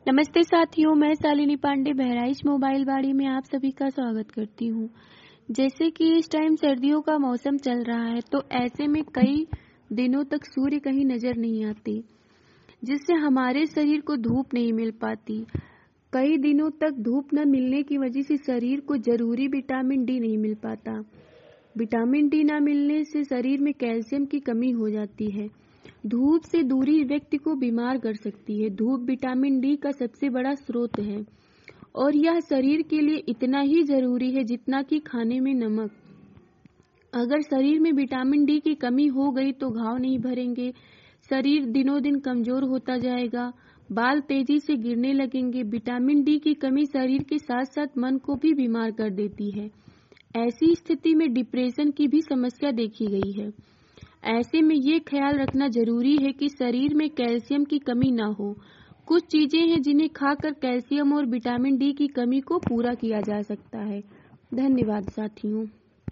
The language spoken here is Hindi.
नमस्ते साथियों, मैं शालिनी पांडे बहराइच मोबाइल बाड़ी में आप सभी का स्वागत करती हूँ। जैसे कि इस टाइम सर्दियों का मौसम चल रहा है, तो ऐसे में कई दिनों तक सूर्य कहीं नजर नहीं आती, जिससे हमारे शरीर को धूप नहीं मिल पाती। कई दिनों तक धूप न मिलने की वजह से शरीर को जरूरी विटामिन डी नहीं मिल पाता। विटामिन डी न मिलने से शरीर में कैल्शियम की कमी हो जाती है। धूप से दूरी व्यक्ति को बीमार कर सकती है। धूप विटामिन डी का सबसे बड़ा स्रोत है और यह शरीर के लिए इतना ही जरूरी है जितना कि खाने में नमक। अगर शरीर में विटामिन डी की कमी हो गई तो घाव नहीं भरेंगे, शरीर दिनों दिन कमजोर होता जाएगा, बाल तेजी से गिरने लगेंगे। विटामिन डी की कमी शरीर के साथ साथ मन को भी बीमार कर देती है। ऐसी स्थिति में डिप्रेशन की भी समस्या देखी गई है। ऐसे में ये ख्याल रखना जरूरी है कि शरीर में कैल्शियम की कमी ना हो। कुछ चीजें हैं जिन्हें खाकर कैल्शियम और विटामिन डी की कमी को पूरा किया जा सकता है। धन्यवाद साथियों।